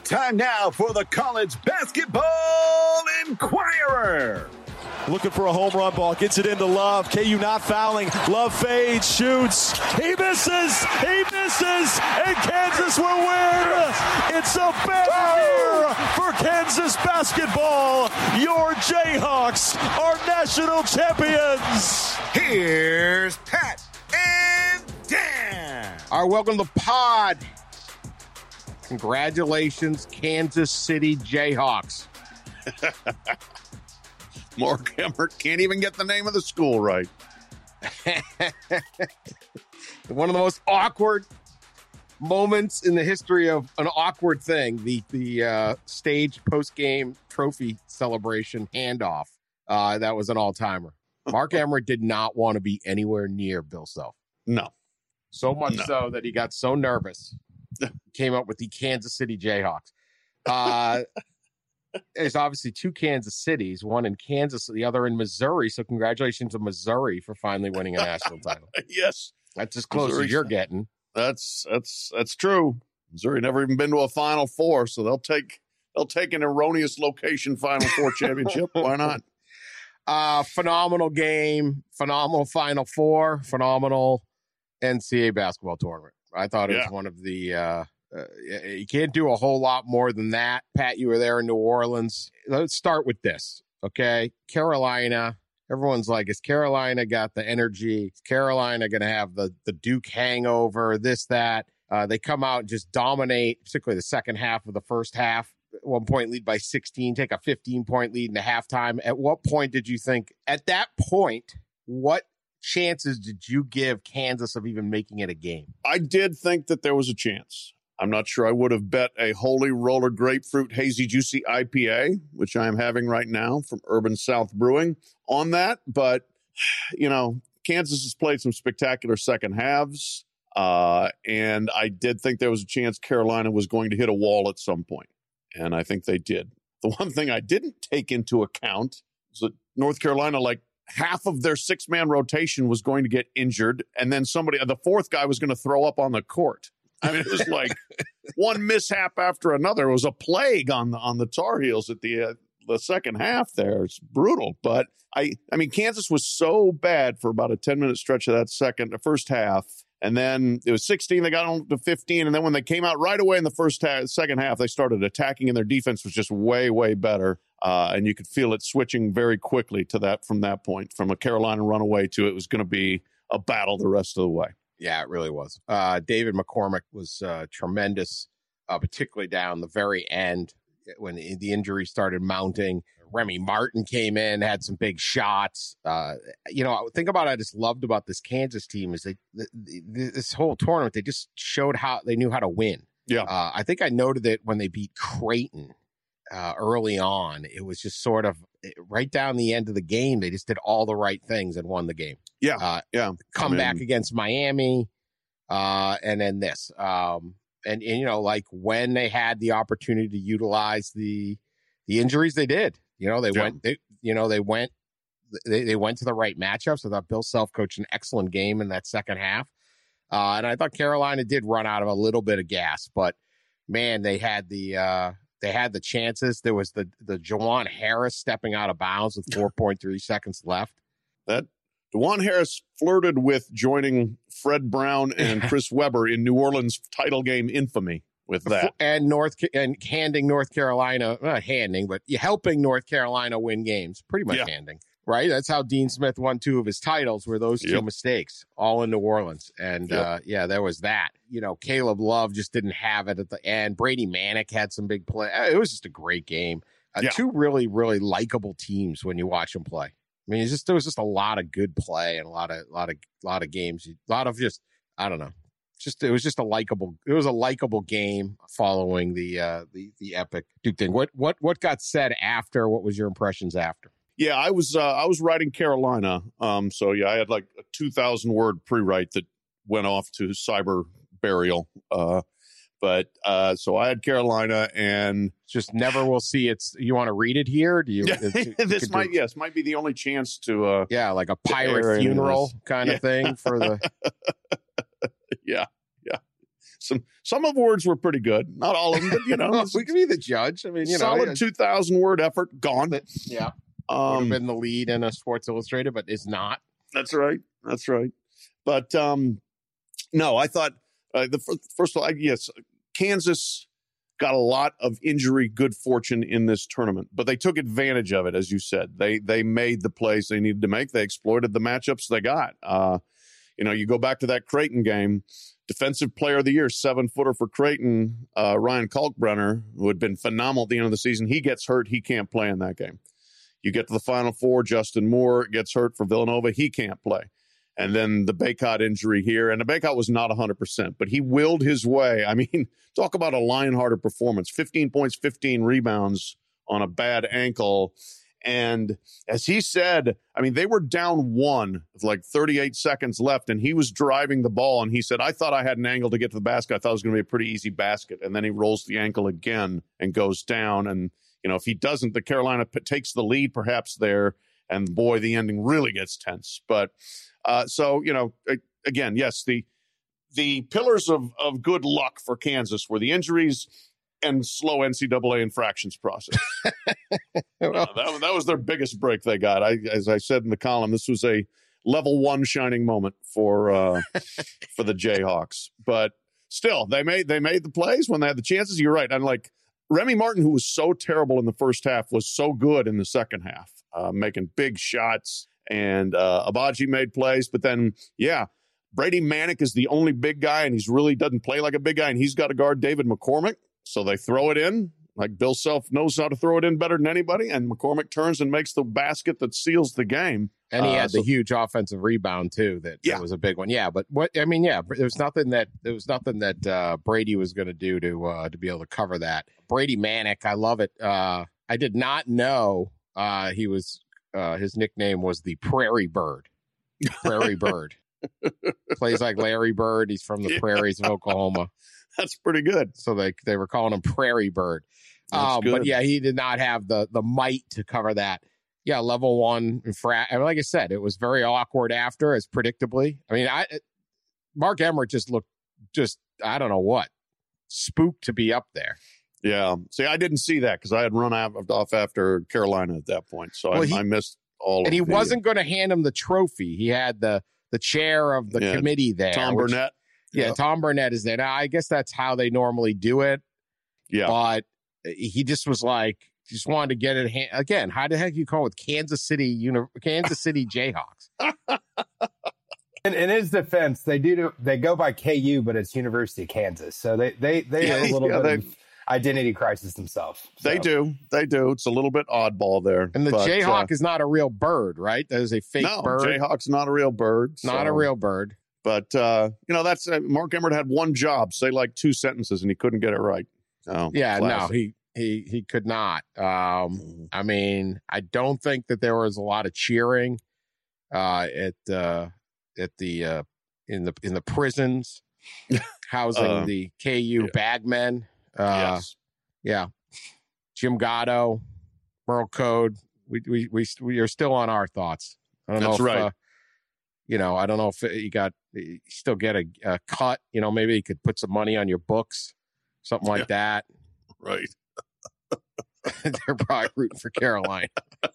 Time now for the College Basketball Inquirer. Looking for a home run ball, gets it into Love. KU not fouling. Love fades, shoots. He misses, and Kansas will win. It's a banner for Kansas basketball. Your Jayhawks are national champions. Here's Pat and Dan. All right, welcome to the pod. Congratulations, Kansas City Jayhawks. Mark Emmert can't even get the name of the school right. One of the most awkward moments in the history of an awkward thing, the stage post-game trophy celebration handoff. That was an all-timer. Mark Emmert did not want to be anywhere near Bill Self. No. So much so that he got so nervous, came up with the Kansas City Jayhawks. There's obviously two Kansas Cities, one in Kansas, the other in Missouri. So congratulations to Missouri for finally winning a national title. Yes. That's as close as you're getting. That's true. Missouri never even been to a Final Four, so they'll take an erroneous location Final Four championship. Why not? Phenomenal game, phenomenal Final Four, phenomenal NCAA basketball tournament. I thought it was one of the you can't do a whole lot more than that. Pat, you were there in New Orleans. Let's start with this, okay? Carolina. Everyone's like, is Carolina got the energy? Is Carolina going to have the Duke hangover, this, that? They come out and just dominate, particularly the second half of the first half. At one point, lead by 16, take a 15-point lead into halftime. At what point did you think, at that point, what chances did you give Kansas of even making it a game? I did think that there was a chance. I'm not sure I would have bet a Holy Roller Grapefruit Hazy Juicy IPA, which I am having right now from Urban South Brewing, on that. But, Kansas has played some spectacular second halves. And I did think there was a chance Carolina was going to hit a wall at some point. And I think they did. The one thing I didn't take into account is that North Carolina, half of their six-man rotation was going to get injured. And then the fourth guy was going to throw up on the court. I mean, it was like one mishap after another. It was a plague on the Tar Heels at the second half there. It's brutal. But, I mean, Kansas was so bad for about a 10-minute stretch of the first half. And then it was 16. They got on to 15. And then when they came out right away in the second half, they started attacking, and their defense was just way, way better. And you could feel it switching very quickly to that from that point, from a Carolina runaway to it was going to be a battle the rest of the way. Yeah, it really was. David McCormick was tremendous, particularly down the very end when the injury started mounting. Remy Martin came in, had some big shots. Think about what I just loved about this Kansas team is this whole tournament, they just showed how they knew how to win. Yeah. I think I noted that when they beat Creighton early on, it was just sort of right down the end of the game. They just did all the right things and won the game. Yeah. Come back against Miami, and then this. And when they had the opportunity to utilize the injuries, they did. They went to the right matchups. I thought Bill Self coached an excellent game in that second half. And I thought Carolina did run out of a little bit of gas, but man, they had the chances. There was the Juwan Harris stepping out of bounds with 4.3 seconds left. That Juwan Harris flirted with joining Fred Brown and Chris Webber in New Orleans title game infamy with that. And handing North Carolina, not handing, but helping North Carolina win games. Pretty much handing, right? That's how Dean Smith won two of his titles, were those two mistakes, all in New Orleans. And there was that. Caleb Love just didn't have it at the end. Brady Manick had some big play. It was just a great game. Two really, really likable teams when you watch them play. I mean, there was just a lot of good play and a lot of games. A lot of just, I don't know. It was just a likable game following the epic Duke thing. What got said after? What was your impressions after? Yeah, I was writing Carolina. I had like a 2,000 word pre-write that went off to cyber burial. So I had Carolina, and just never will see it. You want to read it here? Do you? This might be the only chance to. Like a pirate funeral kind of thing for the. Yeah. Some of the words were pretty good. Not all of them, but, we can be the judge. I mean, solid 2,000-word effort, gone. Yeah. Would have been the lead in a Sports Illustrated, but is not. That's right. But, no, I thought, first of all, yes, Kansas got a lot of injury good fortune in this tournament, but they took advantage of it, as you said. They made the plays they needed to make. They exploited the matchups they got. You go back to that Creighton game, Defensive Player of the Year, 7-footer for Creighton, Ryan Kalkbrenner, who had been phenomenal at the end of the season. He gets hurt. He can't play in that game. You get to the Final Four, Justin Moore gets hurt for Villanova. He can't play. And then the Bacot injury here. And the Bacot was not 100%, but he willed his way. I mean, talk about a lion-hearted performance. 15 points, 15 rebounds on a bad ankle. And as he said, I mean, they were down 1 with like 38 seconds left, and he was driving the ball. And he said, I thought I had an angle to get to the basket. I thought it was going to be a pretty easy basket. And then he rolls the ankle again and goes down. And, if he doesn't, the Carolina takes the lead perhaps there. And boy, the ending really gets tense. But again, yes, the pillars of good luck for Kansas were the injuries and slow NCAA infractions process. That was their biggest break they got. As I said in the column, this was a level 1 shining moment for the Jayhawks. But still, they made the plays when they had the chances. You're right. And like Remy Martin, who was so terrible in the first half, was so good in the second half, making big shots. And Agbaji made plays. But then, Brady Manick is the only big guy, and he's really doesn't play like a big guy, and he's got to guard David McCormick. So they throw it in. Like Bill Self knows how to throw it in better than anybody, and McCormick turns and makes the basket that seals the game. And he had the huge offensive rebound too. That was a big one. Yeah, but there was nothing that Brady was going to do to be able to cover that. Brady Manick, I love it. I did not know he was his nickname was the Prairie Bird. Prairie Bird. Plays like Larry Bird. He's from the prairies of Oklahoma. That's pretty good. So they were calling him Prairie Bird. But he did not have the might to cover that. Yeah, level 1 and like I said, it was very awkward after, as predictably. I mean, Mark Emmert just looked I don't know what, spooked to be up there. Yeah. See, I didn't see that because I had run off after Carolina at that point. So I missed all of it. And he wasn't going to hand him the trophy. He had the chair of the committee there. Tom Burnett. Yeah, Tom Burnett is there. Now, I guess that's how they normally do it. Yeah. But he just was like, just wanted to get it. Again, how the heck do you call it Kansas City Jayhawks? In his defense, they go by KU, but it's University of Kansas. So they are a little bit of identity crisis themselves. So. They do. It's a little bit oddball there. And the Jayhawk is not a real bird, right? That is a fake bird. No, Jayhawk's not a real bird. Not a real bird. But, that's Mark Emmert had one job, say like 2 sentences, and he couldn't get it right. So, classic. He could not. I mean, I don't think that there was a lot of cheering in the prisons housing the KU bagmen. Yes. Yeah, Jim Gatto, Merle Code. We are still on our thoughts. I don't That's know if, right. I don't know if you still get a cut. Maybe you could put some money on your books, something like that. Right. They're probably rooting for Carolina.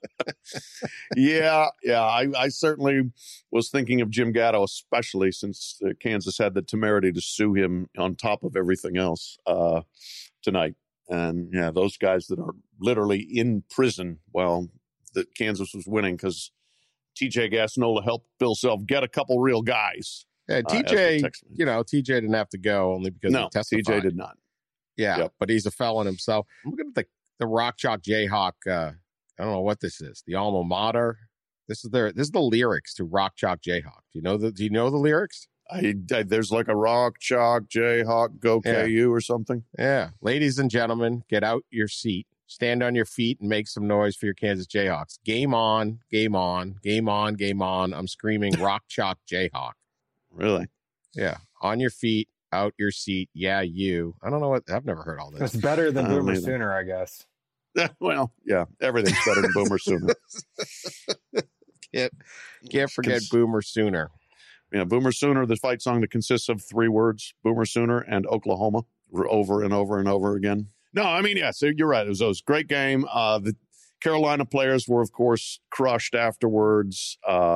Yeah. I certainly was thinking of Jim Gatto, especially since Kansas had the temerity to sue him on top of everything else tonight. And those guys that are literally in prison while that Kansas was winning because TJ Gassnola helped Bill Self get a couple real guys. Yeah, TJ, TJ didn't have to go only because he testified. TJ did not. Yeah, But he's a felon himself. I'm looking at the Rock Chalk Jayhawk. I don't know what this is. The alma mater. This is the lyrics to Rock Chalk Jayhawk. Do you know the lyrics? There's like a Rock Chalk Jayhawk Go KU or something. Yeah, ladies and gentlemen, get out your seat, stand on your feet, and make some noise for your Kansas Jayhawks. Game on, game on, game on, game on. I'm screaming Rock Chalk Jayhawk. Really? Yeah, on your feet. Out your seat, you. I don't know what. I've never heard all this. It's better than Boomer Sooner, I guess. Well, yeah, everything's better than Boomer Sooner. Can't forget Boomer Sooner. Boomer Sooner, the fight song that consists of 3 words, Boomer Sooner and Oklahoma, over and over and over again. No, I mean, yes, you're right. It was a great game. The Carolina players were, of course, crushed afterwards.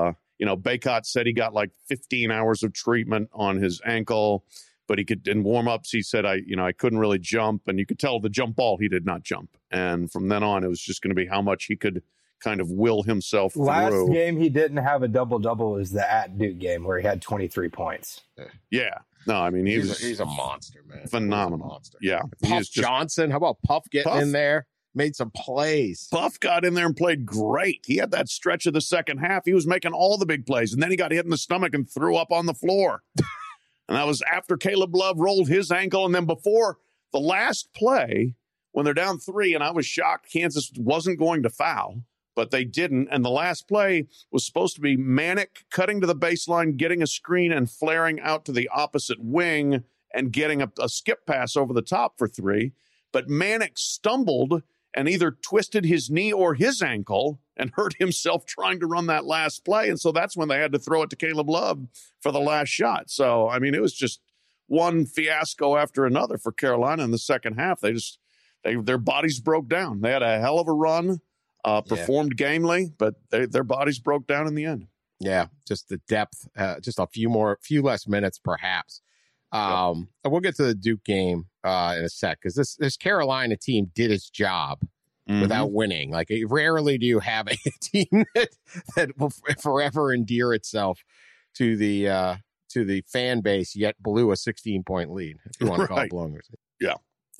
Bacot said he got like 15 hours of treatment on his ankle, but he could, in warm-ups, he said, I couldn't really jump. And you could tell the jump ball, he did not jump. And from then on, it was just going to be how much he could kind of will himself through. Last game he didn't have a double-double was the at Duke game where he had 23 points. Yeah. No, I mean, he's a monster, man. Phenomenal. Monster. Yeah. Puff Johnson, how about Puff getting in there? Made some plays. Puff got in there and played great. He had that stretch of the second half. He was making all the big plays, and then he got hit in the stomach and threw up on the floor. And that was after Caleb Love rolled his ankle, and then before the last play, when they're down 3, and I was shocked Kansas wasn't going to foul, but they didn't. And the last play was supposed to be Manic cutting to the baseline, getting a screen, and flaring out to the opposite wing and getting a skip pass over the top for 3. But Manic stumbled and either twisted his knee or his ankle and hurt himself trying to run that last play. And so that's when they had to throw it to Caleb Love for the last shot. So, I mean, it was just one fiasco after another for Carolina in the second half. Their bodies broke down. They had a hell of a run, performed gamely, but their bodies broke down in the end. Yeah, just the depth, just a few less minutes perhaps. We'll get to the Duke game in a sec, because this Carolina team did its job without winning. Like, rarely do you have a team that will forever endear itself to the fan base, yet blew a 16-point lead, if you want to call it blowing. Yeah.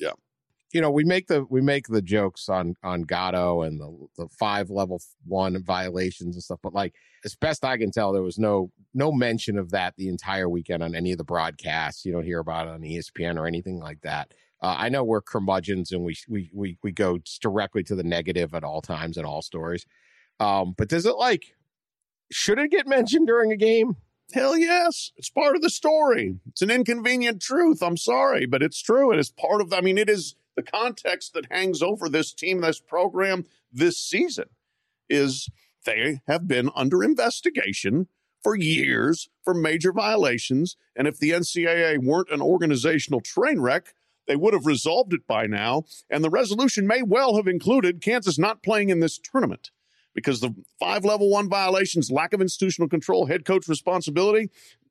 We make the jokes on Gatto and the 5 level 1 violations and stuff, but like, as best I can tell, there was no mention of that the entire weekend on any of the broadcasts. You don't hear about it on ESPN or anything like that. I know we're curmudgeons and we go directly to the negative at all times in all stories. But should it get mentioned during a game? Hell yes. It's part of the story. It's an inconvenient truth. I'm sorry, but it's true. It is part of, it is the context that hangs over this team, this program, this season, is they have been under investigation for years for major violations. And if the NCAA weren't an organizational train wreck, they would have resolved it by now. And the resolution may well have included Kansas not playing in this tournament, because the 5 level 1 violations, lack of institutional control, head coach responsibility,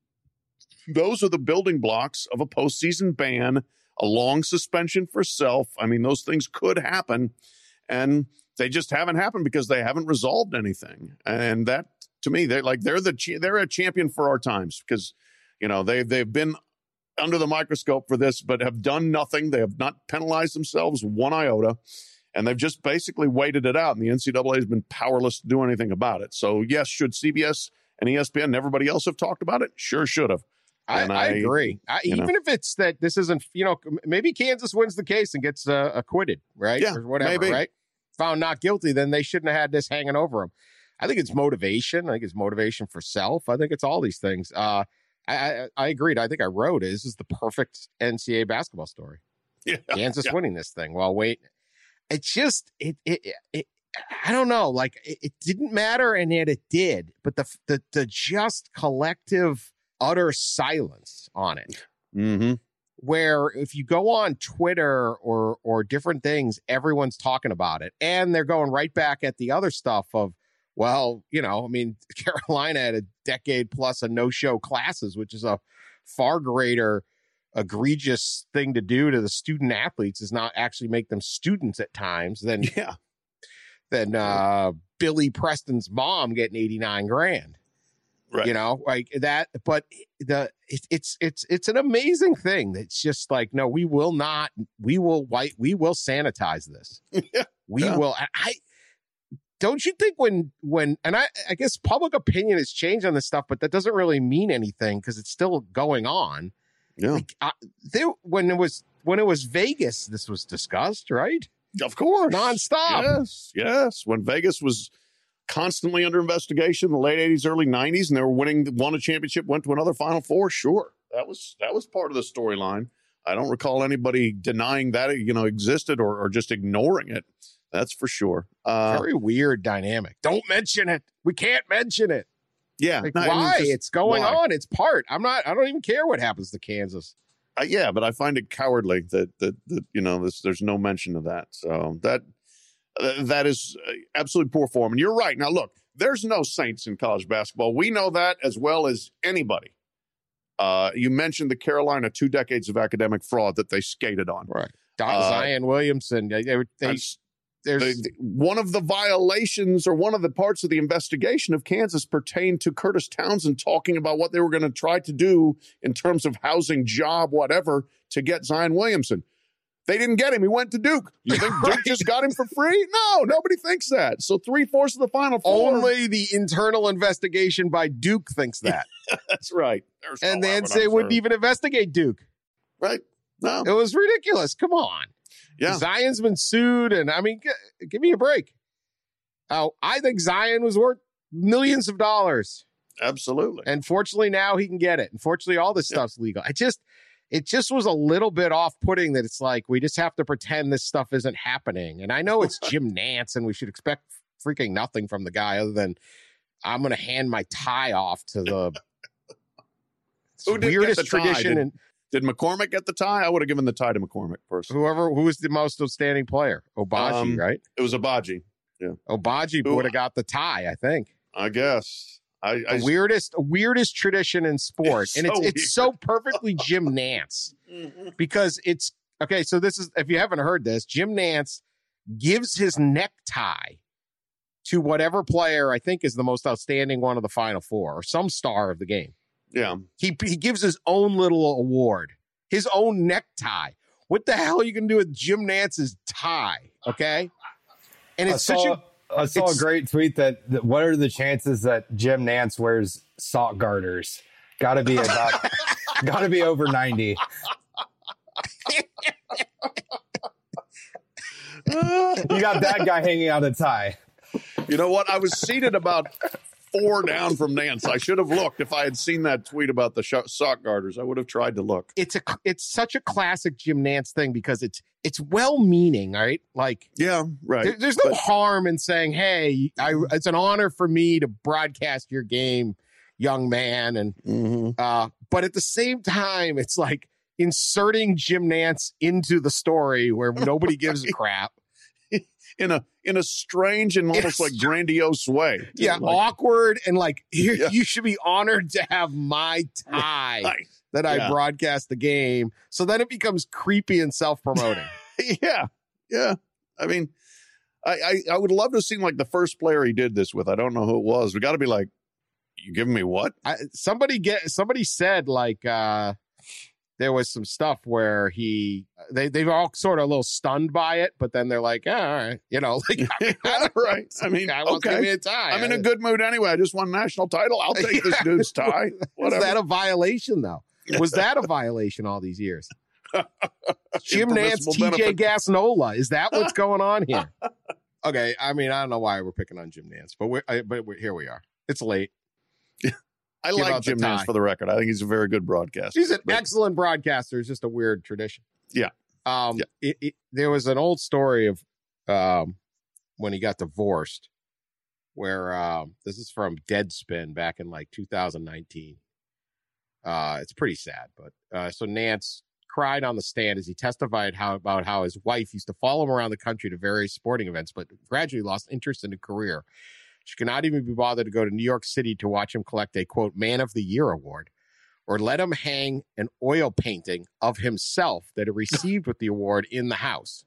those are the building blocks of a postseason ban, a long suspension for self. Those things could happen, and they just haven't happened because they haven't resolved anything. And that, to me, they're a champion for our times, because they've been under the microscope for this, but have done nothing. They have not penalized themselves one iota, and they've just basically waited it out. And the NCAA has been powerless to do anything about it. So yes, should CBS and ESPN and everybody else have talked about it? Sure should have. I agree. Even if it's that this isn't, maybe Kansas wins the case and gets acquitted, right? Yeah, or whatever, maybe. Right? Found not guilty, then they shouldn't have had this hanging over them. I think it's motivation. I think it's motivation for self. I think it's all these things. I agreed. I think I wrote it. This is the perfect NCAA basketball story. Yeah, Kansas winning this thing. Well, wait, it's just, it I don't know. Like, it didn't matter, and yet it did. But the just collective utter silence on it, where if you go on Twitter or different things, everyone's talking about it, and they're going right back at the other stuff of, well, Carolina had a decade plus of no-show classes, which is a far greater egregious thing to do to the student athletes, is not actually make them students at times than Billy Preston's mom getting $89,000. Right. Like that. But it's an amazing thing. That's just like, no, we will sanitize this. We will. Don't you think when and I guess public opinion has changed on this stuff, but that doesn't really mean anything because it's still going on. Yeah. When it was Vegas, this was discussed, right? Of course. Nonstop. Yes. When Vegas was constantly under investigation in the late 80s, early 90s, and they won a championship, went to another Final Four. Sure. That was part of the storyline. I don't recall anybody denying that existed or just ignoring it. That's for sure. Very weird dynamic. Don't mention it. We can't mention it. Yeah. Like, why? It's going on. It's part. I don't even care what happens to Kansas. Yeah, but I find it cowardly that there's no mention of that. So that is absolutely poor form. And you're right. Now, look, there's no saints in college basketball. We know that as well as anybody. You mentioned the Carolina 2 decades of academic fraud that they skated on. Right. Zion Williamson. There's one of the violations or one of the parts of the investigation of Kansas pertained to Curtis Townsend talking about what they were going to try to do in terms of housing, job, whatever, to get Zion Williamson. They didn't get him. He went to Duke. You think Duke just got him for free? No, nobody thinks that. So 3/4 of the Final Four. Only the internal investigation by Duke thinks that. That's right. And the NCAA wouldn't even investigate Duke. Right. No. It was ridiculous. Come on. Yeah. Zion's been sued, and I mean, give me a break. I think Zion was worth millions of dollars. Absolutely. And fortunately, now he can get it. And fortunately, all this stuff's legal. It just was a little bit off-putting that it's like we just have to pretend this stuff isn't happening. And I know it's Jim Nantz, and we should expect freaking nothing from the guy other than I'm going to hand my tie off to the weirdest tradition. Did McCormick get the tie? I would have given the tie to McCormick personally. Who was the most outstanding player? Obagi, right? It was Obagi. Yeah. Obagi would have got the tie, I think. I guess. Weirdest tradition in sport. It's so perfectly Jim Nantz. Because it's okay, so this is, if you haven't heard this, Jim Nantz gives his necktie to whatever player I think is the most outstanding one of the Final Four or some star of the game. Yeah. He gives his own little award, his own necktie. What the hell are you going to do with Jim Nantz's tie? Okay. And it's I saw a great tweet that what are the chances that Jim Nantz wears sock garters? Got to be over 90. You got that guy hanging out a tie. You know what? I was seated about 4 down from Nance. I should have looked. If I had seen that tweet about the sock garters, I would have tried to look. It's such a classic Jim Nantz thing because it's well-meaning, right? Like, yeah, right. There's no harm in saying, "Hey, it's an honor for me to broadcast your game, young man." And but at the same time, it's like inserting Jim Nantz into the story where nobody gives a crap. In a strange and almost like grandiose way. Yeah, like, awkward and like you should be honored to have my tie that I broadcast the game. So then it becomes creepy and self-promoting. Yeah. I mean, I would love to see like the first player he did this with. I don't know who it was. We got to be like, you giving me what? Somebody said like there was some stuff where they've all sort of a little stunned by it, but then they're like, all right, like, right. I mean, give me a tie. I'm in a good mood anyway. I just won a national title. I'll take this dude's tie. Whatever. Was that a violation though? Was that a violation all these years? Jim Nantz, TJ Gasnola. Is that what's going on here? Okay. I mean, I don't know why we're picking on Jim Nantz, but here we are. It's late. I like Jim Nantz for the record. I think he's a very good broadcaster. He's an excellent broadcaster. It's just a weird tradition. Yeah. There was an old story of when he got divorced where this is from Deadspin back in like 2019. It's pretty sad, but so Nantz cried on the stand as he testified about how his wife used to follow him around the country to various sporting events, but gradually lost interest in a career. She could not even be bothered to go to New York City to watch him collect a, quote, Man of the Year award, or let him hang an oil painting of himself that he received with the award in the house.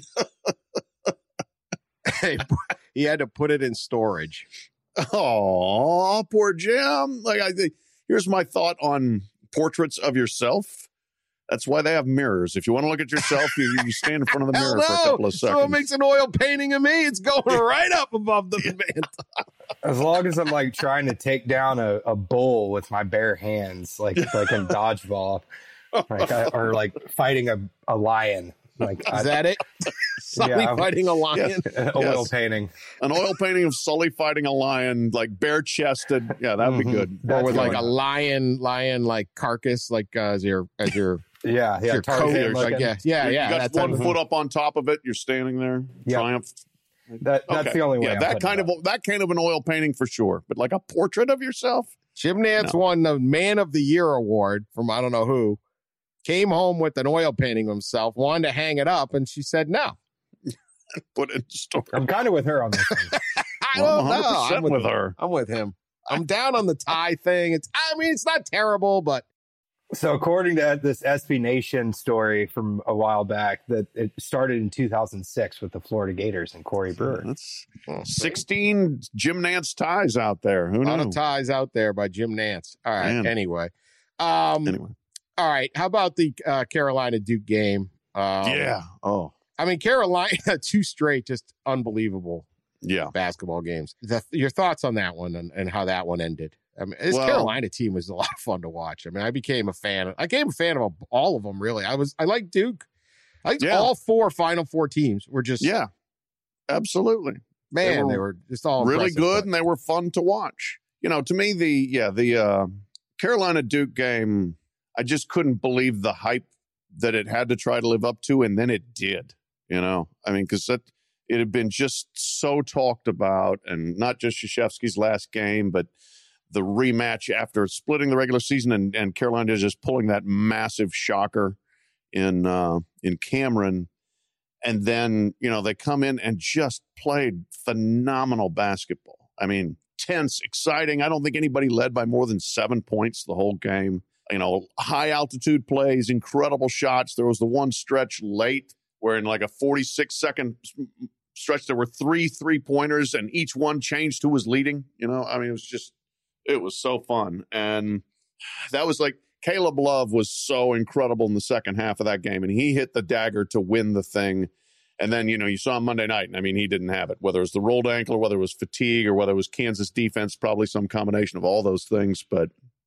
He had to put it in storage. Oh, poor Jim. Like, here's my thought on portraits of yourself. That's why they have mirrors. If you want to look at yourself, you stand in front of the mirror for a couple of seconds. So it makes an oil painting of me. It's going right up above the mantle. As long as I'm like trying to take down a bull with my bare hands, like in dodgeball, or like fighting a lion. Like, is that it? Sully fighting a lion? Oil painting. An oil painting of Sully fighting a lion, like bare-chested. Yeah, that'd be good. Or with like a lion like carcass, like as your your coat. Like, yeah. You got one foot up on top of it. You're standing there. Yep. Triumph. That's the only way. Yeah, that kind of an oil painting for sure. But like a portrait of yourself? Jim Nantz won the Man of the Year award from I don't know who. Came home with an oil painting of himself, wanted to hang it up, and she said no. Put it in the story. I'm kind of with her on this one. I don't know. I'm with her. I'm with him. I'm down on the tie thing. It's not terrible, but. So according to this SB Nation story from a while back, that it started in 2006 with the Florida Gators and Corey Brewer. That's 16 Jim Nantz ties out there. Who knows? A lot of ties out there by Jim Nantz. All right. Man. Anyway. All right. How about the Carolina Duke game? Yeah. Oh. I mean, Carolina, 2 straight, just unbelievable basketball games. Your thoughts on that one and how that one ended? I mean, this Carolina team was a lot of fun to watch. I mean, I became a fan of all of them, really. I like Duke. I think all 4 Final Four teams were just... Yeah, absolutely. Man, they were just all really good, and they were fun to watch. You know, to me, the Carolina Duke game, I just couldn't believe the hype that it had to try to live up to, and then it did. You know, I mean, because it had been just so talked about, and not just Krzyzewski's last game, but the rematch after splitting the regular season and Carolina just pulling that massive shocker in Cameron. And then, you know, they come in and just played phenomenal basketball. I mean, tense, exciting. I don't think anybody led by more than 7 points the whole game. You know, high altitude plays, incredible shots. There was the one stretch late where in like a 46-second stretch, there were 3 3-pointers and each one changed who was leading. You know, I mean, it was so fun. And that was like Caleb Love was so incredible in the second half of that game. And he hit the dagger to win the thing. And then, you know, you saw him Monday night. And I mean, he didn't have it, whether it was the rolled ankle or whether it was fatigue or whether it was Kansas defense, probably some combination of all those things. But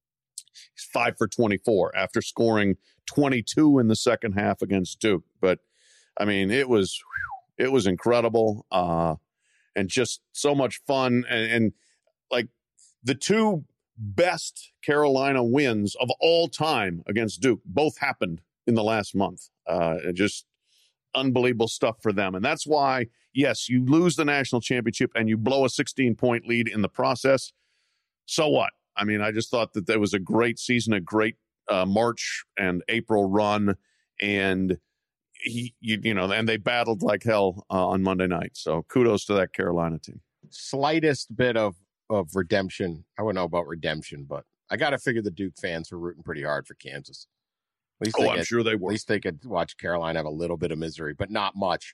he's 5 for 24 after scoring 22 in the second half against Duke. But I mean, it was incredible and just so much fun. And like the 2 best Carolina wins of all time against Duke both happened in the last month. Just unbelievable stuff for them. And that's why, yes, you lose the national championship and you blow a 16-point lead in the process. So what? I mean, I just thought that there was a great season, a great March and April run. And and they battled like hell on Monday night. So kudos to that Carolina team. Slightest bit of redemption. I wouldn't know about redemption, but I got to figure the Duke fans were rooting pretty hard for Kansas. I'm sure they were. At least they could watch Carolina have a little bit of misery, but not much.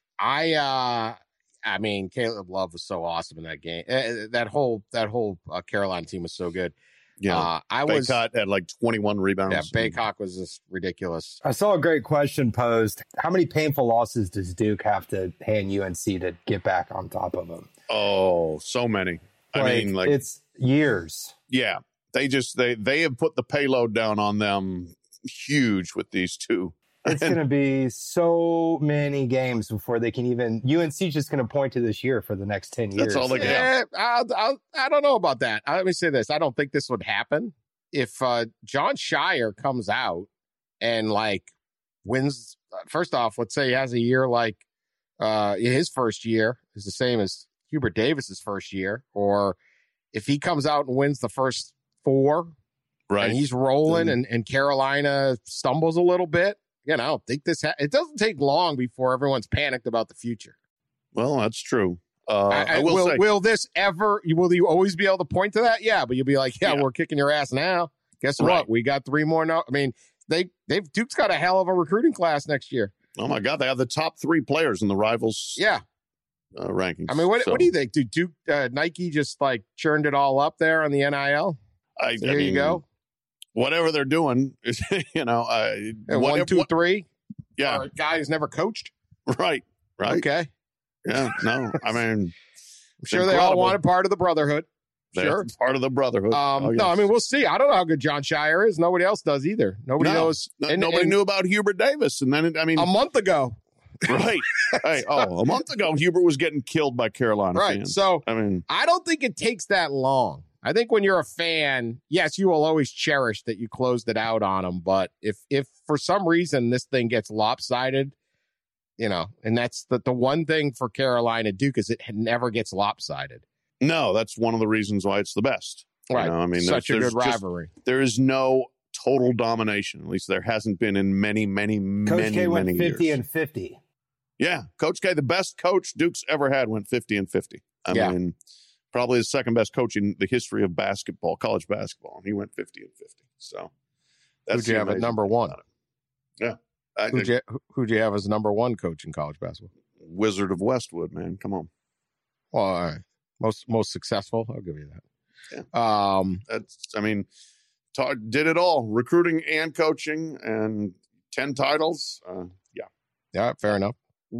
I mean, Caleb Love was so awesome in that game. That whole Carolina team was so good. Yeah, Baycott had like 21 rebounds. Yeah, Baycott was just ridiculous. I saw a great question posed. How many painful losses does Duke have to hand UNC to get back on top of them? Oh, so many. I mean, like it's years. Yeah, they have put the payload down on them huge with these 2. It's going to be so many games before they can even. UNC just going to point to this year for the next 10 years. That's all they get. I don't know about that. Let me say this. I don't think this would happen if John Shire comes out and like wins. First off, let's say he has a year like his first year is the same as Hubert Davis's first year, or if he comes out and wins the first 4, right, and he's rolling and Carolina stumbles a little bit. You know, I don't think it doesn't take long before everyone's panicked about the future. Well, that's true. Will you always be able to point to that? Yeah, but you'll be like, we're kicking your ass now. Guess what? We got 3 more now. I mean, Duke's got a hell of a recruiting class next year. Oh my God, they have the top 3 players in the rivals. Yeah. Rankings. I mean, what do you think? Did Duke Nike just like churned it all up there on the NIL? Here you go. Whatever they're doing, you know, 1, 2, 3. Yeah, or a guy who's never coached. Right. Okay. Yeah. No, I mean, I'm sure they all wanted part of the brotherhood. Sure, part of the brotherhood. Yes. No, I mean, we'll see. I don't know how good John Shire is. Nobody else does either. Nobody knows. Nobody knew about Hubert Davis, and then a month ago. Right. A month ago, Hubert was getting killed by Carolina fans. So I mean, I don't think it takes that long. I think when you're a fan, yes, you will always cherish that you closed it out on them. But if for some reason this thing gets lopsided, and that's the one thing for Carolina Duke is it never gets lopsided. No, that's one of the reasons why it's the best. Right. I mean, such a good rivalry. There is no total domination. At least there hasn't been in many, many, Coach K went 50 years. and 50. Yeah, Coach K, the best coach Duke's ever had, went 50 and 50. I mean, probably the second best coach in the history of basketball, college basketball. And he went 50 and 50. So who'd you have at number one? Yeah. Who'd you have as number one coach in college basketball? Wizard of Westwood, man. Come on. Well, all right. Most successful. I'll give you that. Yeah. Did it all, recruiting and coaching, and 10 titles. Yeah, fair enough.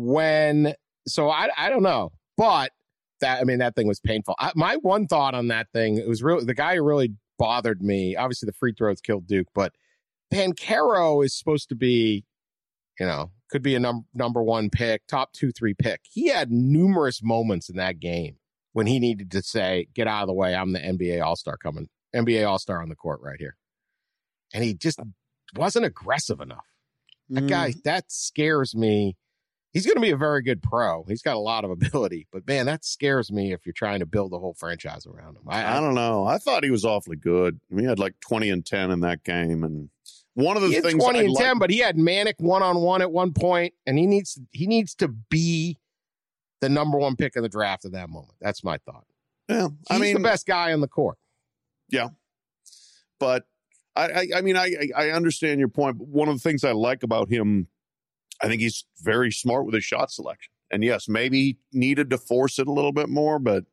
I don't know, but that thing was painful. My one thought on that thing, it was really the guy who really bothered me. Obviously, the free throws killed Duke, but Banchero is supposed to be, could be a number one pick, top 2-3 pick. He had numerous moments in that game when he needed to say, "Get out of the way! I'm the NBA All-Star coming, NBA All-Star on the court right here," and he just wasn't aggressive enough. That guy, that scares me. He's going to be a very good pro. He's got a lot of ability, but man, that scares me if you're trying to build a whole franchise around him. I don't know. I thought he was awfully good. I mean, he had like 20 and 10 in that game, and one of the things 20 and 10, but he had Manic one-on-one at one point, and he needs to be the number one pick in the draft at that moment. That's my thought. Yeah, he's the best guy on the court. Yeah, but I understand your point. But one of the things I like about him, I think he's very smart with his shot selection. And yes, maybe he needed to force it a little bit more, but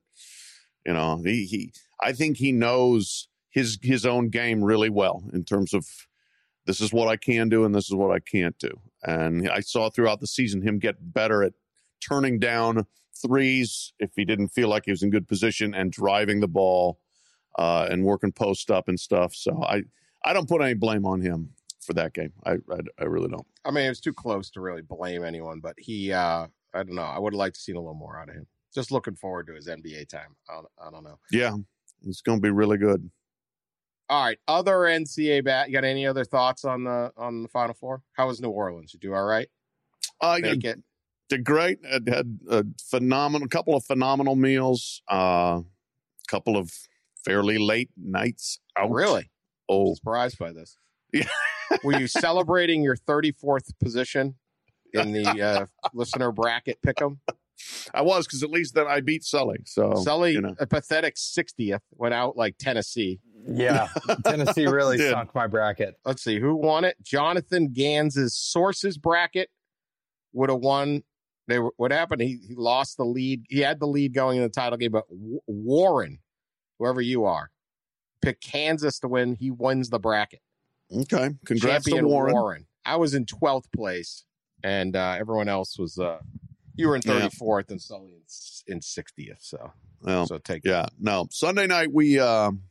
I think he knows his own game really well in terms of this is what I can do and this is what I can't do. And I saw throughout the season him get better at turning down threes if he didn't feel like he was in good position and driving the ball and working post up and stuff. So I don't put any blame on him for that game. I really don't. I mean, it was too close to really blame anyone, but he, I don't know. I would have liked to see a little more out of him. Just looking forward to his NBA time. I don't know. Yeah, it's going to be really good. All right. Other NCAA you got any other thoughts on the Final Four? How was New Orleans? You do all right? Make it. Did great. Had a couple of phenomenal meals. Couple of fairly late nights out. Really? Oh, I'm surprised by this. Yeah. Were you celebrating your 34th position in the listener bracket pick'em? I was, because at least then I beat Sully. So Sully, a pathetic 60th, went out like Tennessee. Yeah, Tennessee really sunk my bracket. Let's see who won it. Jonathan Gans's Sources bracket would have won. What happened? He lost the lead. He had the lead going in the title game, but Warren, whoever you are, picked Kansas to win. He wins the bracket. Okay, congrats Champion to Warren. I was in 12th place, and everyone else was. You were in 34th, and Sully in 60th. So take it. No. Sunday night we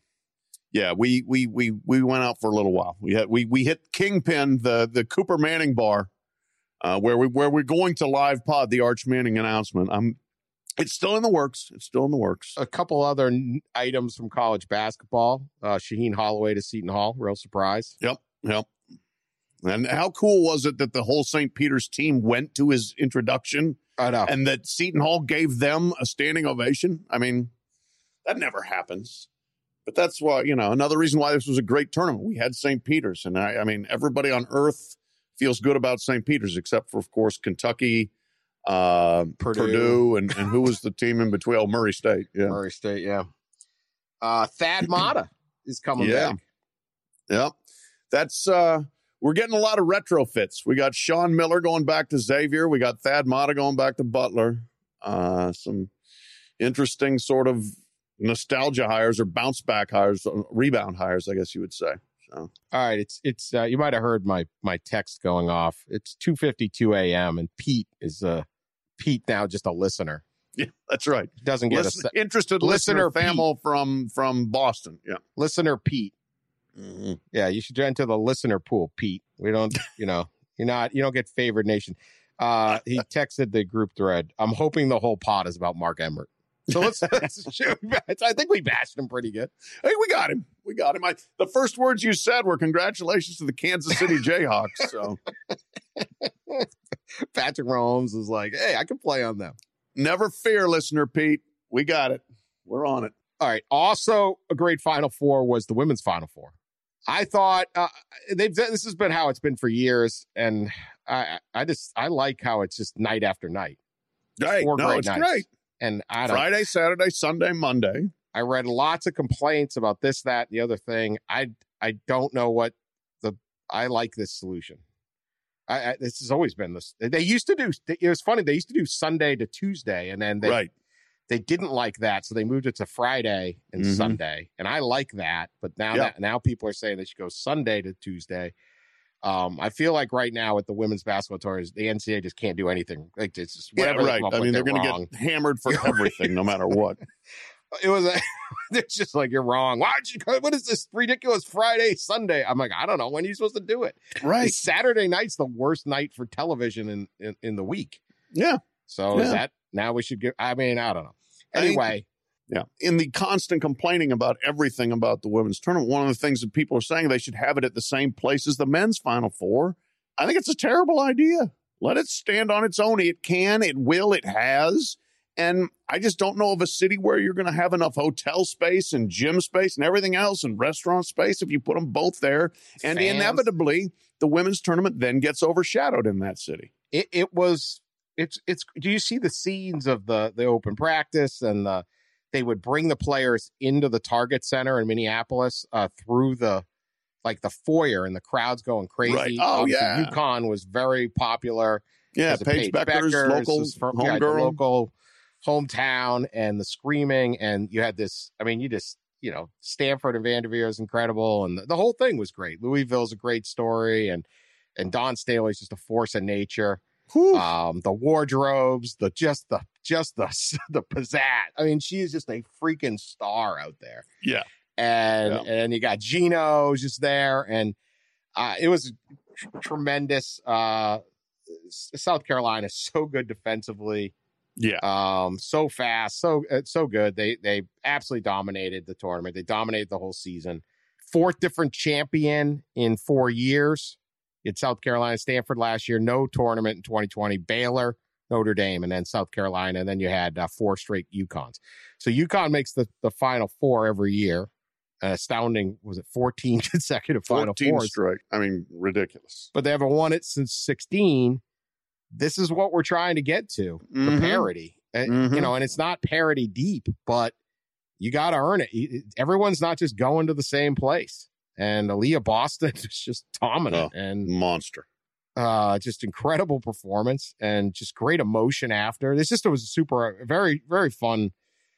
went out for a little while. We hit Kingpin, the Cooper Manning bar, where we're going to live pod the Arch Manning announcement. It's still in the works. A couple other items from college basketball. Shaheen Holloway to Seton Hall. Real surprise. Yep. And how cool was it that the whole St. Peter's team went to his introduction? I know. And that Seton Hall gave them a standing ovation? I mean, that never happens. But that's why, another reason why this was a great tournament. We had St. Peter's. And I mean, everybody on earth feels good about St. Peter's, except for, of course, Kentucky, Purdue, and who was the team in between? Oh, Murray State. Yeah. Murray State, yeah. Thad Matta is coming back. Yep. That's we're getting a lot of retrofits. We got Sean Miller going back to Xavier. We got Thad Matta going back to Butler. Some interesting sort of nostalgia hires or bounce back hires, rebound hires, I guess you would say. So. All right, it's you might have heard my text going off. It's 2:52 a.m. and Pete is now just a listener. Yeah, that's right. Doesn't get interested listener Thamel from Boston. Yeah, listener Pete. Mm-hmm. Yeah, you should enter the listener pool, Pete. We don't, you don't get favored nation. He texted the group thread. I'm hoping the whole pod is about Mark Emmert. So let's I think we bashed him pretty good. Hey, we got him. The first words you said were congratulations to the Kansas City Jayhawks. So Patrick Mahomes is like, hey, I can play on them. Never fear, listener Pete. We got it. We're on it. All right. Also, a great Final Four was the women's Final Four. I thought this has been how it's been for years, and I like how it's just night after night. Right. It's great. And Friday, Saturday, Sunday, Monday. I read lots of complaints about this, that, and the other thing. I don't know what I like this solution. This has always been this. They used to do. It was funny. They used to do Sunday to Tuesday, and then they didn't like that, so they moved it to Friday and Sunday. And I like that, but now people are saying they should go Sunday to Tuesday. I feel like right now with the women's basketball tours, the NCAA just can't do anything. Like it's just whatever. Yeah, right. I mean, they're going to get hammered for everything, no matter what. It was it's just like, you're wrong. What is this ridiculous Friday, Sunday? I'm like, I don't know. When are you supposed to do it? Right. Saturday night's the worst night for television in the week. Yeah. So is that now we should get, I mean, I don't know. Anyway. In the constant complaining about everything about the women's tournament, one of the things that people are saying they should have it at the same place as the men's Final Four. I think it's a terrible idea. Let it stand on its own. It can, it will, it has. And I just don't know of a city where you're going to have enough hotel space and gym space and everything else and restaurant space if you put them both there. And inevitably, the women's tournament then gets overshadowed in that city. It's do you see the scenes of the open practice and they would bring the players into the Target Center in Minneapolis through the foyer, and the crowd's going crazy. Right. Oh, yeah. UConn was very popular. Yeah, Paige Beckers, local hometown, and the screaming, and you had this, I mean, Stanford and Vanderveer is incredible, and the whole thing was great. Louisville's a great story, and Dawn Staley's just a force of nature. The wardrobes, the pizzazz. I mean, she is just a freaking star out there. Yeah. And you got Gino just there, and it was tremendous. South Carolina is so good defensively. Yeah. So fast, so good. They absolutely dominated the tournament. They dominated the whole season. 4th different champion in 4 years. It's South Carolina, Stanford last year, no tournament in 2020, Baylor, Notre Dame, and then South Carolina. And then you had 4 straight UConns. So UConn makes the Final Four every year. Astounding, was it 14 consecutive Final Fours? 14 straight. I mean, ridiculous. But they haven't won it since 16. This is what we're trying to get to, the parity. And it's not parity deep, but you got to earn it. Everyone's not just going to the same place. And Aaliyah Boston is just dominant and monster. Just incredible performance and just great emotion after. It was a very, very fun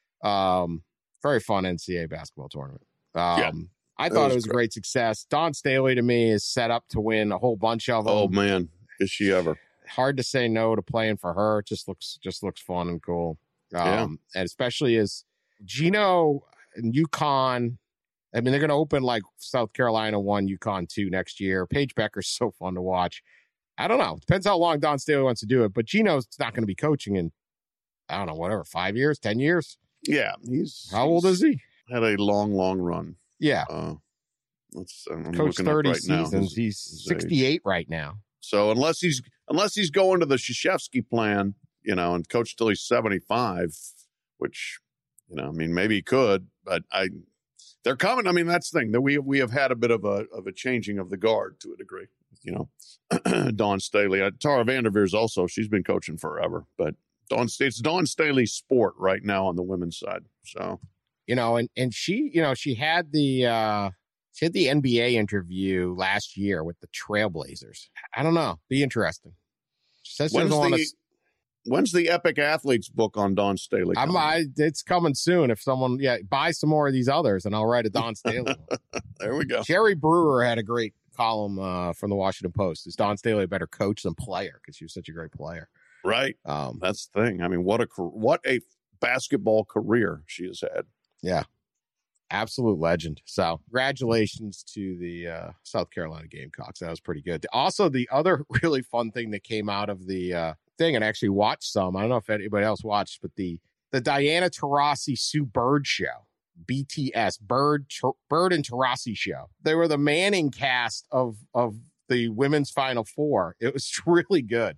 NCAA basketball tournament. I thought it was a great success. Dawn Staley to me is set up to win a whole bunch of them. Oh man, is she ever? Hard to say no to playing for her. It just looks fun and cool. And especially as Gino and UConn. I mean, they're going to open like South Carolina 1, UConn 2 next year. Paige Becker's so fun to watch. I don't know. Depends how long Dawn Staley wants to do it. But Gino's not going to be coaching in, I don't know, whatever, 5 years, 10 years? Yeah. How old is he? Had a long, long run. Yeah. Coached 30 seasons. He's 68 right now. So unless he's going to the Krzyzewski plan, and coach till he's 75, which, I mean, maybe he could, but they're coming. I mean, that's the thing that we have had a bit of a changing of the guard to a degree. Dawn Staley, Tara Vanderveer's also. She's been coaching forever, but it's Dawn Staley's sport right now on the women's side. So and she had the NBA interview last year with the Trailblazers. I don't know. Be interesting. She says when's the Epic Athletes book on Dawn Staley? It's coming soon. If someone, buy some more of these others, and I'll write a Dawn Staley. There we go. Jerry Brewer had a great column from the Washington Post. Is Dawn Staley a better coach than player? Because she was such a great player. Right. That's the thing. I mean, what a basketball career she has had. Yeah. Absolute legend. So congratulations to the South Carolina Gamecocks. That was pretty good. Also, the other really fun thing that came out of the thing, and actually watched some, I don't know if anybody else watched, but the Diana Taurasi Sue Bird show, BTS, Bird and Taurasi show. They were the Manning cast of the women's Final Four. It was really good.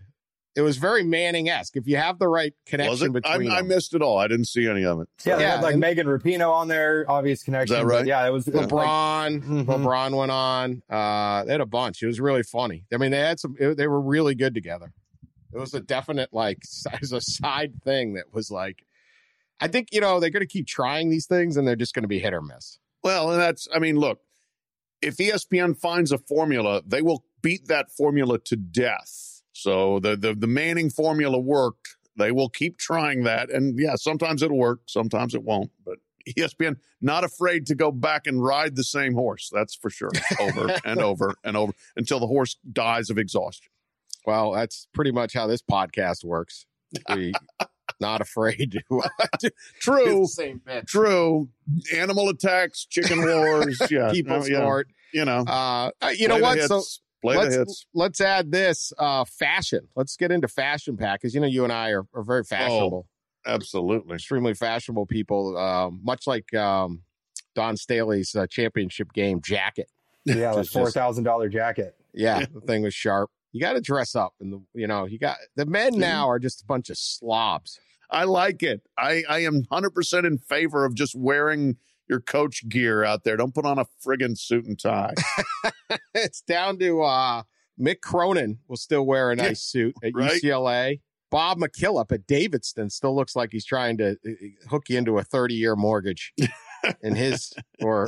It was very Manning-esque. If you have the right connection between them. I missed it all. I didn't see any of it. Yeah, they had like Megan Rapinoe on there, obvious connection. Is that right? Yeah, it was LeBron. LeBron went on. They had a bunch. It was really funny. I mean, they were really good together. It was a definite, like, it was a side thing that was like, I think, they're going to keep trying these things and they're just going to be hit or miss. Well, and look, if ESPN finds a formula, they will beat that formula to death. So the Manning formula worked. They will keep trying that. And yeah, sometimes it'll work, sometimes it won't. But ESPN, not afraid to go back and ride the same horse. That's for sure. Over and over and over until the horse dies of exhaustion. Well, that's pretty much how this podcast works. We not afraid to True. Same bit. True. Animal attacks, chicken wars. Yeah. People sport. You know what? So let's add this fashion. Let's get into fashion, Pat, because you and I are very fashionable. Oh, absolutely. Extremely fashionable people, much like Don Staley's championship game jacket. Yeah, the $4,000 jacket. Yeah, the thing was sharp. You got to dress up, and you got the men now are just a bunch of slobs. I like it. I am 100% in favor of just wearing your coach gear out there. Don't put on a friggin' suit and tie. It's down to Mick Cronin will still wear a nice suit at UCLA. Bob McKillop at Davidson still looks like he's trying to hook you into a 30-year mortgage in his or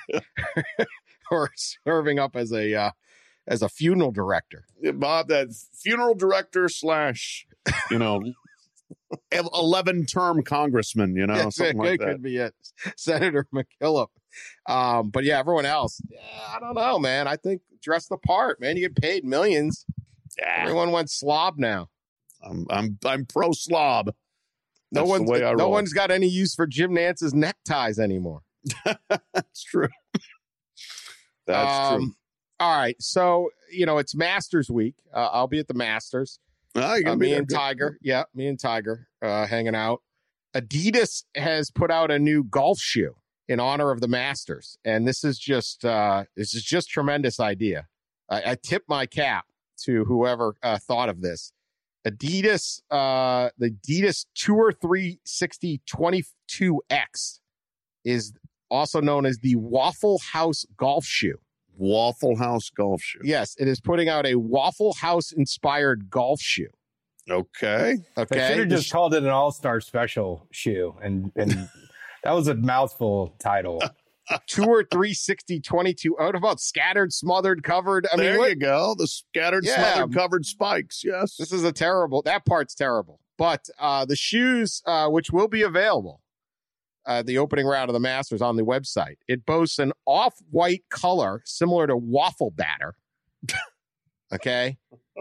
serving up as a funeral director. Yeah, Bob, that funeral director / 11-term congressman, something like that. Could be it. Senator McKillop. But yeah, everyone else, I don't know, man. I think dress the part, man. You get paid millions. Yeah. Everyone went slob now. I'm pro slob. No one's got any use for Jim Nance's neckties anymore. That's true. That's true. All right. So, it's Masters week. I'll be at the Masters. Me and Tiger. Yeah, me and Tiger hanging out. Adidas has put out a new golf shoe in honor of the Masters. And this is just tremendous idea. I tip my cap to whoever thought of this. Adidas, the Adidas Tour 360 22X is also known as the Waffle House golf shoe. Waffle House golf shoe. Yes, it is putting out a Waffle House inspired golf shoe. Okay. They should have just called it an all-star special shoe, and that was a mouthful title. Tour 360 22. What about scattered, smothered, covered? There you go. The scattered, smothered, covered spikes. Yes. This is that part's terrible. But the shoes, which will be available, the opening round of the Masters on the website, it boasts an off-white color similar to waffle batter. Okay.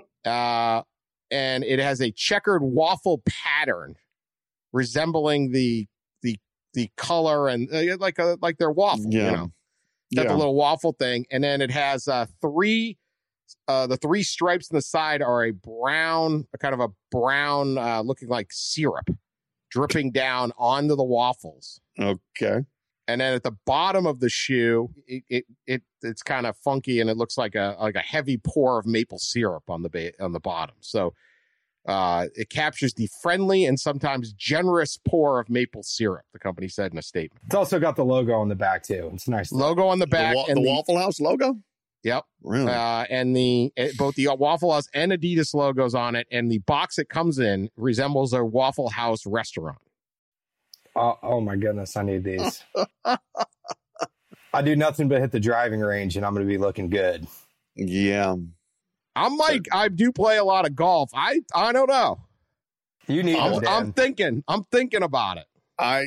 And it has a checkered waffle pattern resembling the color and like their waffle, Got the little waffle thing. And then it has the three stripes on the side are a brown looking like syrup dripping down onto the waffles. Okay. And then at the bottom of the shoe, it's kind of funky and it looks like a heavy pour of maple syrup on the bottom. So it captures the friendly and sometimes generous pour of maple syrup, the company said in a statement. It's also got the logo on the back too. It's nice. Logo on the back. The Waffle House logo? Yep. Really? And both the Waffle House and Adidas logos on it, and the box it comes in resembles a Waffle House restaurant. Oh my goodness, I need these. I do nothing but hit the driving range, and I'm going to be looking good. Yeah. I do play a lot of golf. I don't know. You need them, I'm thinking about it. I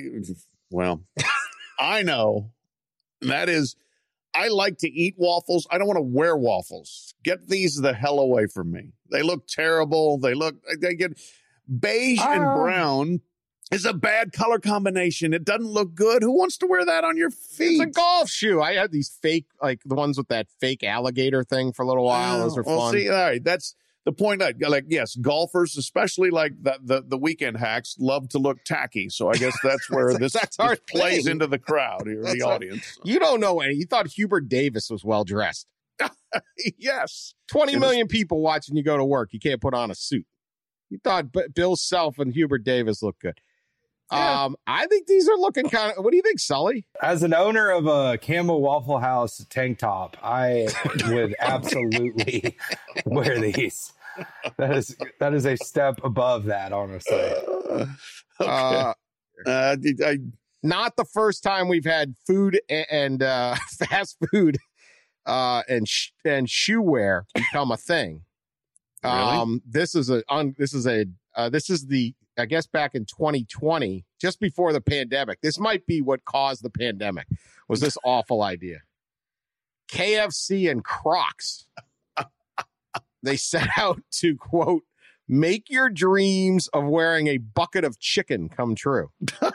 know. And that is, I like to eat waffles. I don't want to wear waffles. Get these the hell away from me. They look terrible. They get beige and brown is a bad color combination. It doesn't look good. Who wants to wear that on your feet? It's a golf shoe. I had these fake, like the ones with that fake alligator thing for a little while. Those are fun. See, all right, that's the point. Yes, golfers, especially like the weekend hacks, love to look tacky. So I guess that's where this plays into the crowd here, the audience. You don't know any. You thought Hubert Davis was well dressed. Yes. 20 million people watching you go to work. You can't put on a suit. You thought Bill Self and Hubert Davis looked good. Yeah. I think these are looking kind of. What do you think, Sully? As an owner of a Camel Waffle House tank top, I would absolutely wear these. That is a step above that, honestly. Okay. Not the first time we've had food and fast food and shoe wear become a thing. Really? This is the I guess back in 2020, just before the pandemic. This might be what caused the pandemic. Was this awful idea? KFC and Crocs. They set out to, quote, make your dreams of wearing a bucket of chicken come true.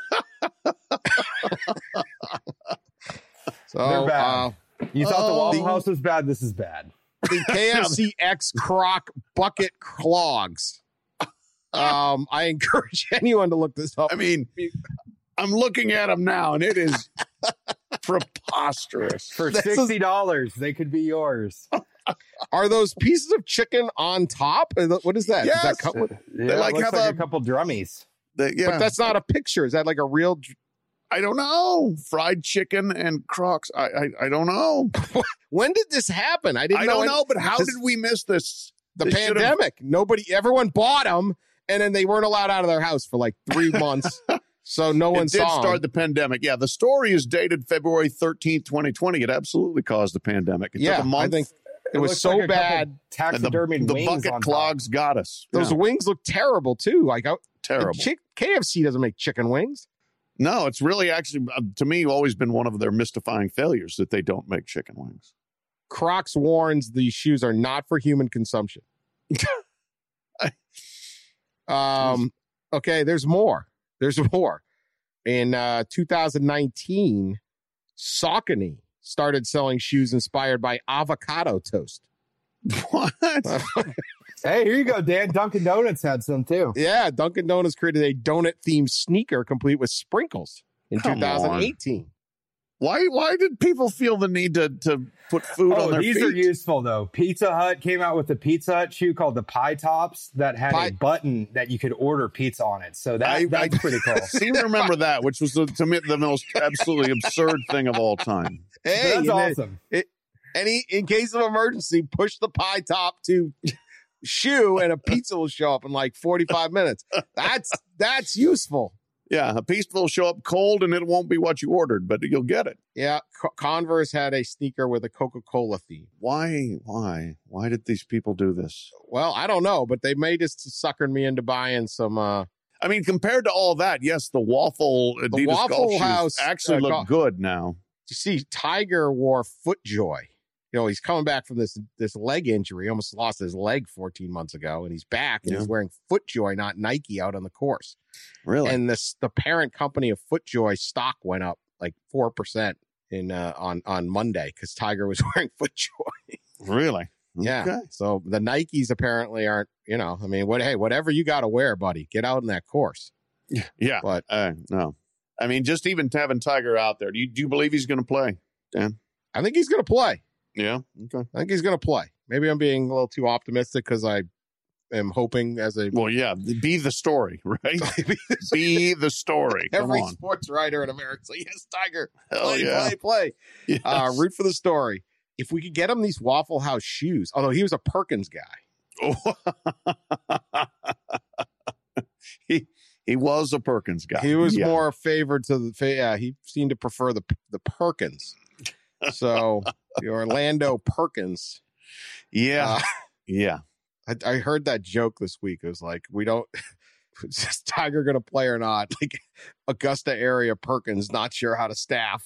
So they're bad. You thought the Waffle House was bad. This is bad. The KFC X Croc bucket clogs. I encourage anyone to look this up. I mean, I'm looking at them now, and it is preposterous. For $60, they could be yours. Are those pieces of chicken on top? What is that? Yes. Does that come with? Yeah, like looks have like a couple drummies. But that's not a picture. Is that like a real? I don't know. Fried chicken and Crocs. I don't know. When did this happen? I don't know. But how did we miss this? The pandemic. Everyone bought them, and then they weren't allowed out of their house for like 3 months. So no one saw. It did start the pandemic. Yeah, the story is dated February 13th, 2020. It absolutely caused the pandemic. It took a month. I think it was so like bad. Taxidermy the wings bucket on clogs got us. Those wings look terrible too. Like terrible. KFC doesn't make chicken wings. No, it's really actually to me always been one of their mystifying failures that they don't make chicken wings. Crocs warns these shoes are not for human consumption. Okay, there's more. In 2019, Saucony started selling shoes inspired by avocado toast. What? Hey, here you go, Dan. Dunkin' Donuts had some too. Yeah, Dunkin' Donuts created a donut-themed sneaker complete with sprinkles in 2018. Why did people feel the need to put food on their feet? These are useful, though. Pizza Hut came out with a Pizza Hut shoe called the Pie Tops that had a button that you could order pizza on it. So that's pretty cool. I seem to remember that, which was to me the most absolutely absurd thing of all time. Hey, that's awesome. In case of emergency, push the Pie Top to shoe and a pizza will show up in like 45 minutes. That's useful. Yeah, a pizza will show up cold and it won't be what you ordered, but you'll get it. Yeah, Converse had a sneaker with a Coca-Cola theme. Why did these people do this? Well, I don't know, but they may just suckered me into buying some. I mean, compared to all that, yes, the Waffle Adidas golf House actually look good now. You see, Tiger wore FootJoy. You know, he's coming back from this leg injury. He almost lost his leg 14 months ago, and he's back, and he's wearing FootJoy, not Nike, out on the course. Really? And the parent company of FootJoy stock went up like 4% on Monday because Tiger was wearing FootJoy. Really? Yeah. Okay. So the Nikes apparently aren't. I mean, whatever you got to wear, buddy, get out in that course. Yeah. But no, I mean, just even having Tiger out there, do you believe he's going to play, Dan? I think he's going to play. Yeah. Okay. I think he's going to play. Maybe I'm being a little too optimistic because I am hoping be the story, right? Be the story. Every sports writer in America say, yes, Tiger, play. Yes. Root for the story. If we could get him these Waffle House shoes, although he was a Perkins guy. He was a Perkins guy. He was more favored to he seemed to prefer the Perkins. So the Orlando Perkins. Yeah. Yeah. I heard that joke this week. It was like, is this Tiger going to play or not? Like Augusta area Perkins, not sure how to staff.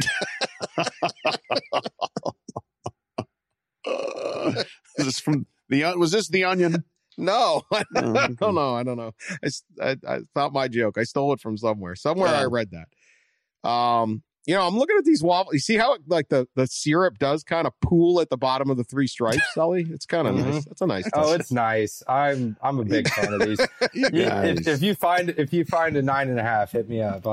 Was this The Onion? No, I don't know. I thought my joke. I stole it from somewhere. I read that. I'm looking at these waffles. You see how the syrup does kind of pool at the bottom of the three stripes, Sully? It's kind of nice. That's a nice touch. Oh, it's nice. I'm a big fan of these. If you find a 9.5, hit me up.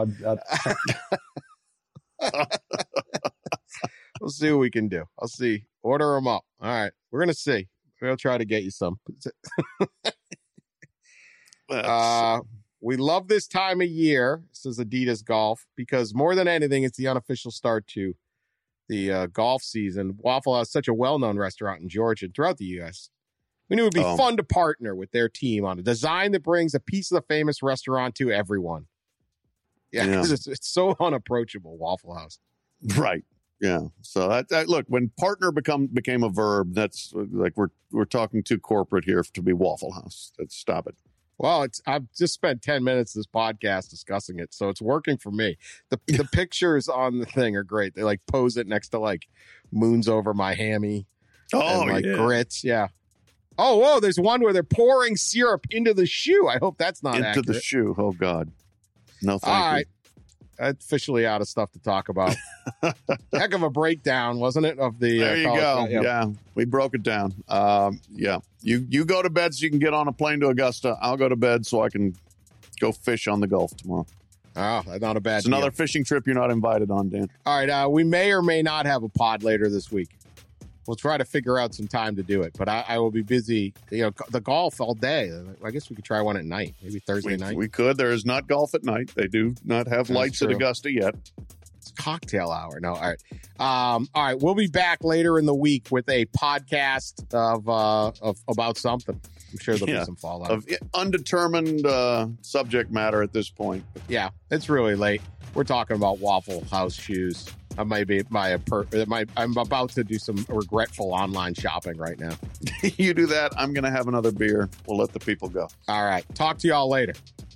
We'll see what we can do. I'll see. Order them up. All right. We're going to see. We'll try to get you some. We love this time of year, says Adidas Golf, because more than anything, it's the unofficial start to the golf season. Waffle House is such a well-known restaurant in Georgia and throughout the U.S. We knew it would be fun to partner with their team on a design that brings a piece of the famous restaurant to everyone. Yeah, because it's so unapproachable, Waffle House. Right. Yeah. So that look, when partner became a verb, that's like we're talking too corporate here to be Waffle House. Let's stop it. Well, I've just spent 10 minutes this podcast discussing it, so it's working for me. The pictures on the thing are great. They like pose it next to like moons over my hammy. Oh, and, like grits. Yeah. Oh, whoa! There's one where they're pouring syrup into the shoe. I hope that's not accurate. The shoe. Oh God. No, thank you. All right. Officially out of stuff to talk about. Heck of a breakdown, wasn't it? Of the there you go. Yeah, we broke it down. Yeah, you go to bed so you can get on a plane to Augusta. I'll go to bed so I can go fish on the Gulf tomorrow. Oh, that's not a bad. It's another fishing trip you're not invited on, Dan. All right, we may or may not have a pod later this week. We'll try to figure out some time to do it, but I will be busy. You know, the golf all day. I guess we could try one at night, maybe Thursday night. We could. There is not golf at night. They do not have lights at Augusta yet. It's cocktail hour. No, all right. All right, we'll be back later in the week with a podcast of about something. I'm sure there'll be some fallout of undetermined subject matter at this point. Yeah, it's really late. We're talking about Waffle House shoes. I'm about to do some regretful online shopping right now. You do that, I'm going to have another beer. We'll let the people go. All right. Talk to y'all later.